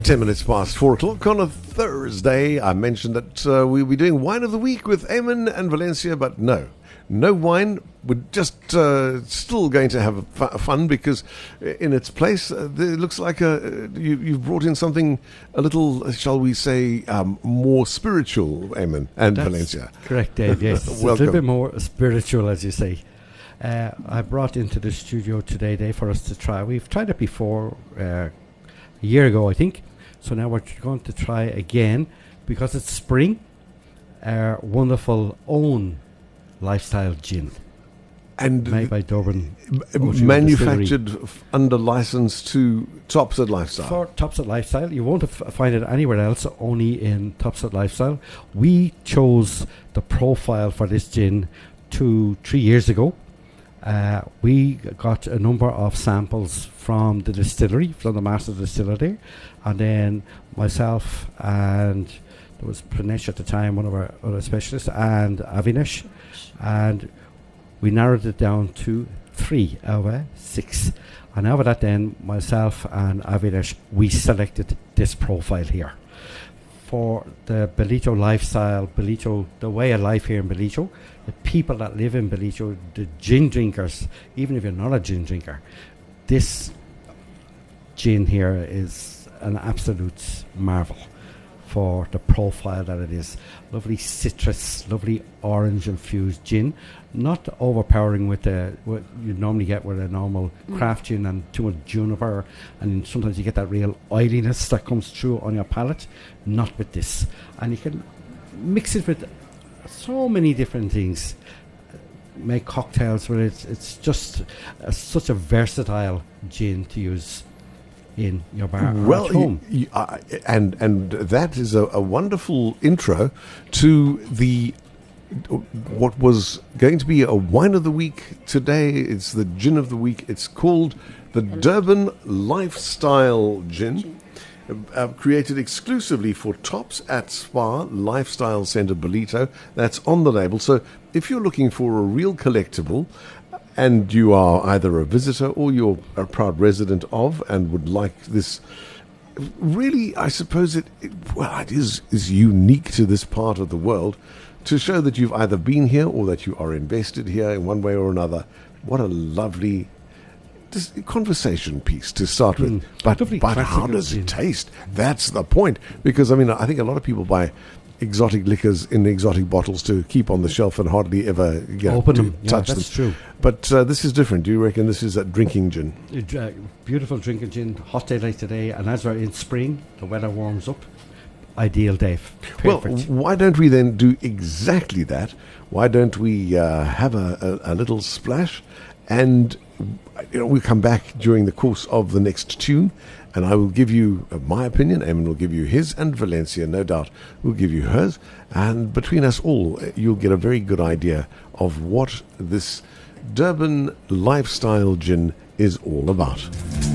10 minutes past 4 o'clock on a Thursday. I mentioned that we'll be doing Wine of the Week with Eamon and Valencia, but no wine. We're just still going to have fun because in its place, it looks like you've brought in something a little, shall we say, more spiritual, Eamon and That's Valencia. Correct, Dave, yes. It's a little bit more spiritual, as you say. I brought into the studio today, Dave, for us to try. We've tried it before a year ago, I think. So now we're going to try again because it's spring. Our wonderful own lifestyle gin, and made by Dublin, manufactured under license to Topset Lifestyle. For Topset Lifestyle, you won't find it anywhere else. Only in Topset Lifestyle. We chose the profile for this gin 3 years ago. We got a number of samples from the distillery, from the master distiller there, and then myself and there was Pranesh at the time, one of our other specialists, and Avinash, and we narrowed it down to 3 out of 6. And out of that, then myself and Avinash, we selected this profile here for the Bellito lifestyle, Bellito, the way of life here in Bellito. The people that live in Bellito, the gin drinkers, even if you're not a gin drinker, this gin here is an absolute marvel for the profile that it is. Lovely citrus, lovely orange infused gin, not overpowering with what you normally get with a normal craft gin and too much juniper, and sometimes you get that real oiliness that comes through on your palate. Not with this. And you can mix it with so many different things, make cocktails with it. It's just such a versatile gin to use in your bar or at home. And that is a wonderful intro to what was going to be a wine of the week today. It's the gin of the week. It's called the Durban Lifestyle Gin. Created exclusively for Tops at Spa Lifestyle Centre Bellito. That's on the label. So if you're looking for a real collectible and you are either a visitor or you're a proud resident of and would like this, really, I suppose it is unique to this part of the world to show that you've either been here or that you are invested here in one way or another. What a lovely conversation piece to start with. But how does it taste? That's the point. Because, I think a lot of people buy exotic liquors in exotic bottles to keep on the shelf and hardly ever open them. Touch that's them. True. But this is different. Do you reckon this is a drinking gin? Beautiful drinking gin. Hot day like today, and as we're in spring, the weather warms up. Ideal, Dave. Perfect. Well, why don't we then do exactly that? Why don't we have a little splash, and we'll come back during the course of the next tune, and I will give you my opinion. Eamon will give you his, and Valencia, no doubt, will give you hers. And between us all, you'll get a very good idea of what this Durban Lifestyle Gin is all about.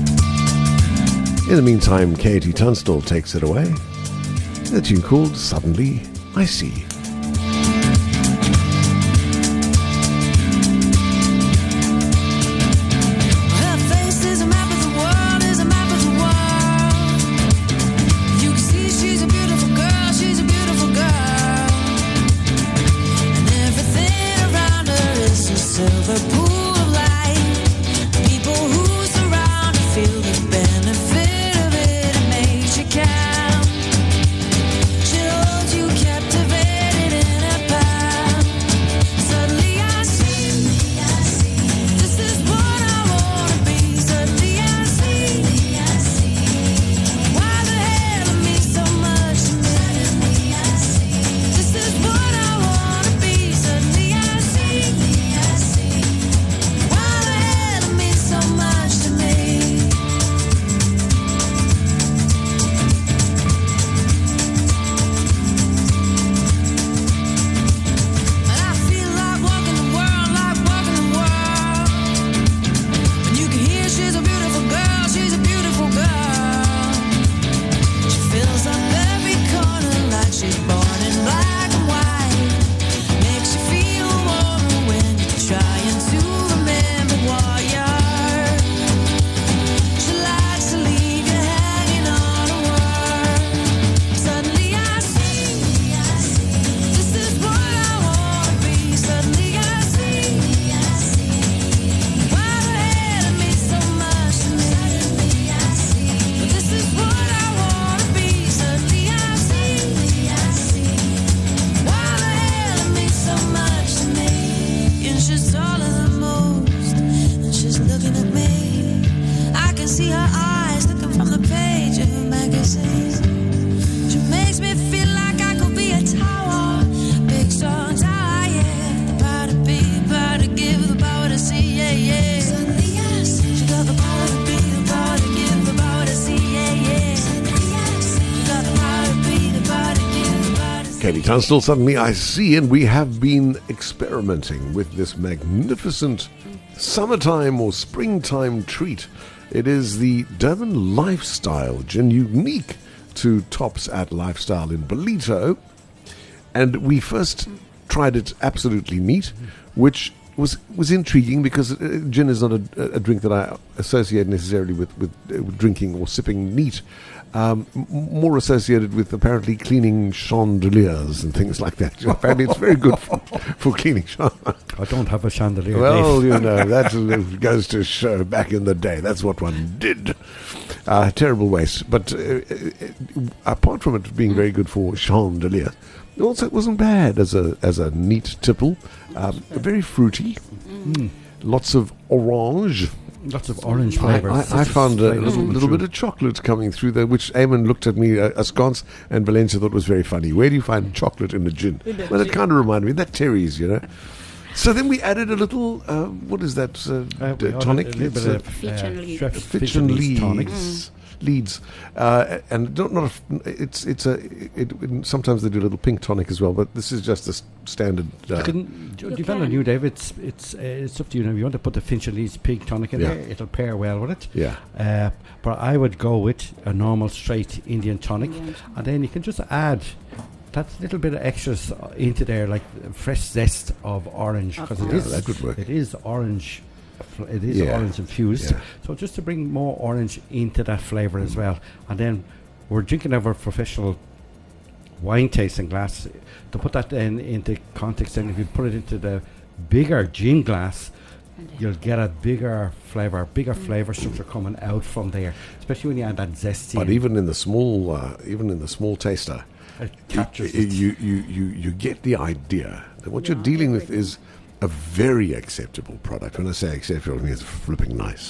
In the meantime, Katie Tunstall takes it away. A tune called Suddenly I See. Captivated Katie Tunstall, Suddenly I See, and we have been experimenting with this magnificent summertime or springtime treat. It is the Durban Lifestyle Gin, unique to Tops at Lifestyle in Ballito. And we first tried it absolutely neat, which was intriguing because gin is not a drink that I associate necessarily with drinking or sipping neat. More associated with apparently cleaning chandeliers and things like that. Apparently it's very good for cleaning chandeliers. I don't have a chandelier. Well, Dave. you know, that goes to show back in the day. That's what one did. Terrible waste. But apart from it being very good for chandeliers, also it wasn't bad as a neat tipple. Very fruity. Lots of orange. Lots of orange flavours. I found a little bit of chocolate coming through there, which Eamon looked at me askance, and Valencia thought was very funny. Where do you find chocolate in the gin? Well, it kind of reminded me that Terry's, you know. So then we added a little, what is that, tonic? A little bit of Fitch and Leeds. Fitch and Leeds tonic. Leeds, and sometimes they do a little pink tonic as well, but this is just a standard. Depending on you, Dave. It's up to you. Now, if you want to put the Finch and Leeds pink tonic in there, it'll pair well with it. Yeah. But I would go with a normal straight Indian tonic, and then you can just add that little bit of extras into there, like fresh zest of orange, because that would work. It is orange. It is orange infused, so just to bring more orange into that flavour as well. And then we're drinking out of a professional wine tasting glass. To put that then into context, and if you put it into the bigger gin glass, you'll get a bigger flavour structure coming out from there, especially when you add that zesty. But even in the small taster, it captures you get the idea that what you're dealing with is a very acceptable product. When I say acceptable, I mean it's flipping nice.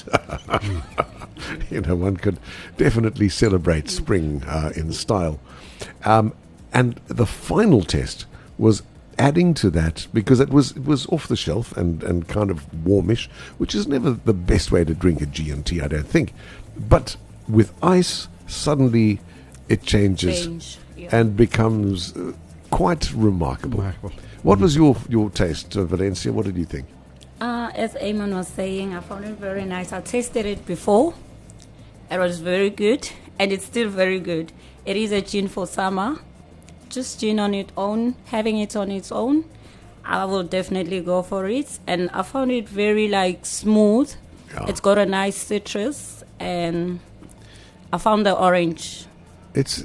You know, one could definitely celebrate spring in style. And the final test was adding to that, because it was off the shelf and kind of warmish, which is never the best way to drink a G&T, I don't think. But with ice, suddenly it changes and becomes quite remarkable. What was your taste, Valencia? What did you think? As Eamon was saying, I found it very nice. I tasted it before. It was very good, and it's still very good. It is a gin for summer. Just gin on its own, having it on its own, I will definitely go for it. And I found it very smooth. Yeah. It's got a nice citrus, and I found the orange. It's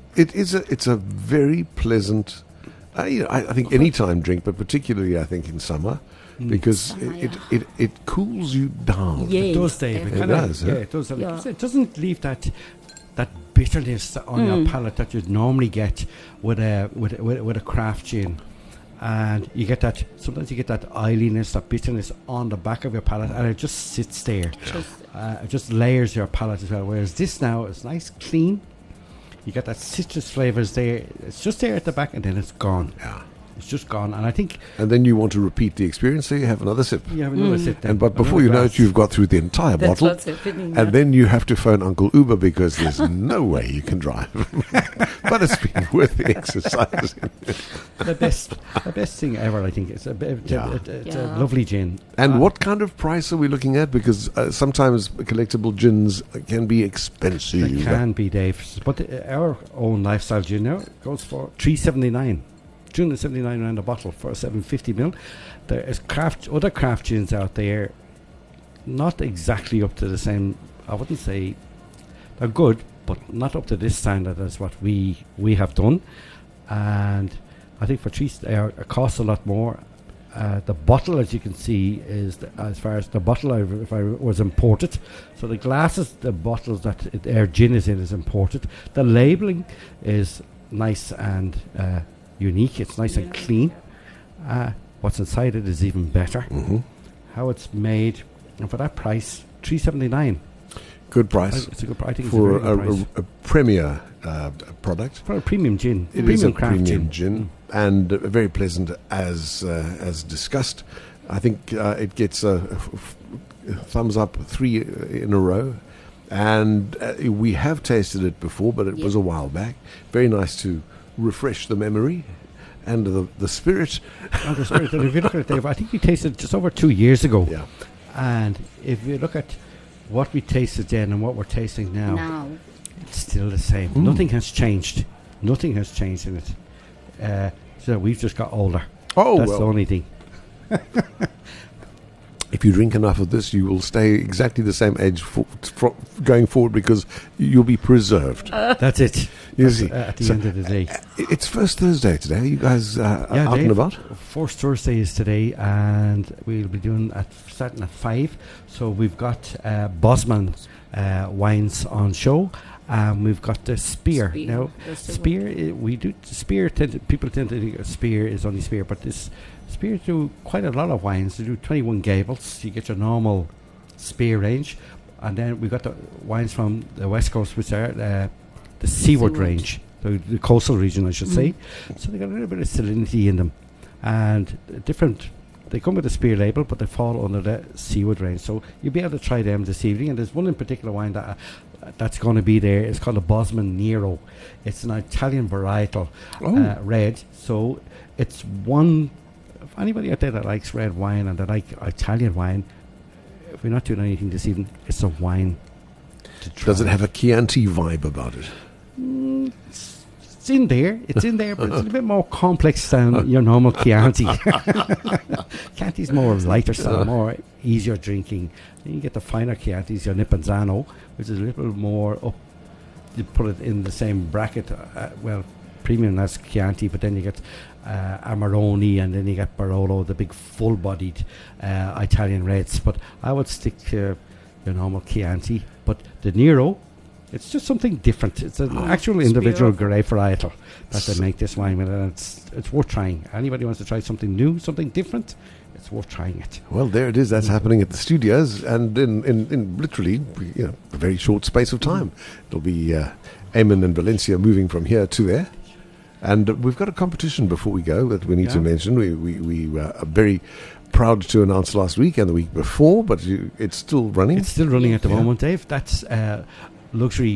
a very pleasant. I think any time drink, but particularly I think in summer, because it cools you down. Yes, it does, Dave. It does. It does. It doesn't leave that bitterness on your palate that you'd normally get with a craft gin, and you get that. Sometimes you get that oiliness, that bitterness on the back of your palate, and it just sits there. It just layers your palate as well. Whereas this now is nice, clean. You get that citrus flavours there. It's just there at the back, and then it's gone. Yeah, it's just gone. And I think, and then you want to repeat the experience, so you have another sip. You have another sip. Then. But before you know it, you've got through the entire bottle, and then you have to phone Uncle Uber because there's no way you can drive. But it's been worth the exercise. the best thing ever, I think. It's a lovely gin. And what kind of price are we looking at? Because sometimes collectible gins can be expensive. They can be, Dave. But our own lifestyle gin now goes for $3.79. $279 around a bottle for a 750ml. There is other craft gins out there, not exactly up to the same. I wouldn't say they're good, but not up to this standard as what we have done. And I think for it costs a lot more. The bottle, as you can see, is as far as the bottle, if I was imported. So the glasses, the bottles that our gin is in is imported. The labelling is nice and unique. It's nice and clean. What's inside it is even better. Mm-hmm. How it's made, and for that price, $3.79. Good price. It's a good price. I think for it's a very good price. A premier product. For a premium gin. It is a premium gin. And very pleasant as discussed. I think it gets a thumbs up 3 in a row. And we have tasted it before, but it was a while back. Very nice to refresh the memory and the spirit. And the spirit. And if you look at it, Dave, I think we tasted just over 2 years ago. Yeah. And if you look at what we tasted then and what we're tasting now, it's still the same. Nothing has changed. Nothing has changed in it. So we've just got older. Oh, that's well. the only thing. If you drink enough of this, you will stay exactly the same age going forward because you'll be preserved. That's it. You see. At the end of the day. It's First Thursday today. Are you guys out Dave, and about? First Thursday is today, and we'll be starting at 5. So we've got Bosman wines on show. We've got the Spear. Now, Spear, people tend to think Spear is only Spear, but this Spear do quite a lot of wines. They do 21 Gables. You get your normal Spear range. And then we've got the wines from the West Coast, which are the Seaward range, the coastal region, I should say. So they got a little bit of salinity in them. And they come with a Spear label, but they fall under the Seaward range. So you'll be able to try them this evening. And there's one in particular wine that's going to be there. It's called a Bosman Nero. It's an Italian varietal red. So it's one. If anybody out there that likes red wine and that like Italian wine, if we're not doing anything this evening, it's a wine to try. Does it have a Chianti vibe about it? It's in there, but it's a little bit more complex than your normal Chianti. Chianti's more lighter style, more easier drinking. Then you get the finer Chiantis, your Nippenzano, which is a little more up. You put it in the same bracket, premium as Chianti, but then you get Amarone, and then you get Barolo, the big full-bodied Italian reds. But I would stick to your normal Chianti. But the Nero, it's just something different. It's an actual individual grape varietal that they make this wine with, and it's worth trying. Anybody wants to try something new, something different, it's worth trying it. Well, there it is. That's happening at the studios, and in literally a very short space of time. It'll be Eamon and Valencia moving from here to there. And we've got a competition before we go that we need to mention. We were very proud to announce last week and the week before, but it's still running. It's still running at the moment, Dave. That's luxury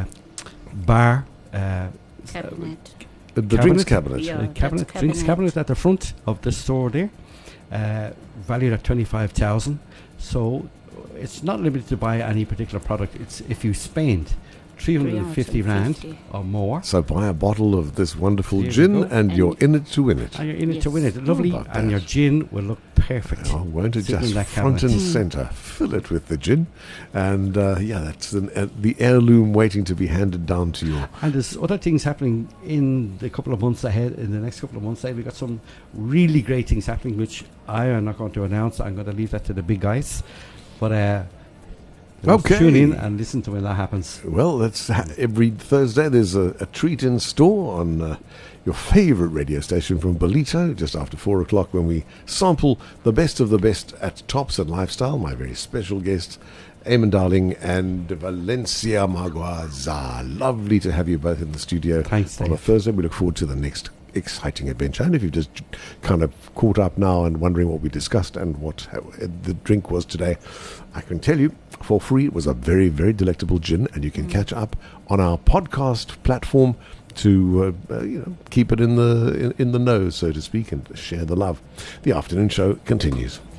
bar cabinet. The drinks cabinet. Yeah, drinks cabinet at the front of the store there, valued at 25,000. So it's not limited to buy any particular product. It's if you spend 350 rand or more. So buy a bottle of this wonderful gin and you're in it to win it. And you're in it to win it. Lovely. And your gin will look perfect. Oh, won't it just front and centre? Fill it with the gin. And that's the heirloom waiting to be handed down to you. And there's other things happening in the couple of months ahead. In the next couple of months ahead, we've got some really great things happening, which I am not going to announce. I'm going to leave that to the big guys. But tune in and listen to when that happens. Well, that's every Thursday. There's a treat in store on your favourite radio station from Bolito, just after 4 o'clock, when we sample the best of the best at Tops and Lifestyle. My very special guests, Eamon Darling and Valencia Maguaza. Lovely to have you both in the studio. Thanks, Dave. On a Thursday. We look forward to the next exciting adventure. And if you've just kind of caught up now and wondering what we discussed and what the drink was today, I can tell you for free it was a very, very delectable gin, and you can catch up on our podcast platform to keep it in the know, so to speak, and share the love. The afternoon show continues.